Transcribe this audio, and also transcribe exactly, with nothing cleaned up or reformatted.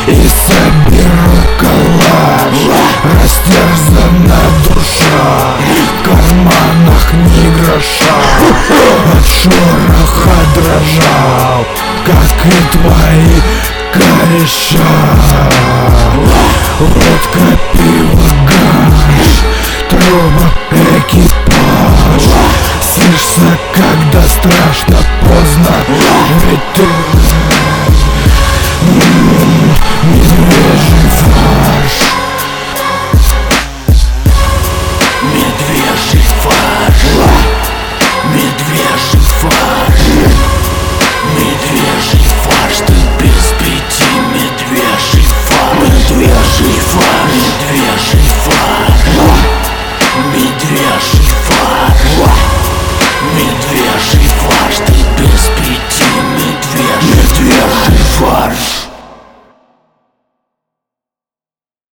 и соберу коллаж. Растерзана душа, в карманах ни гроша. От шороха дрожал, как и твои кореша. Водка, пиво, гаш, труба, экипаж. Снишься, когда страшно поздно, ведь ты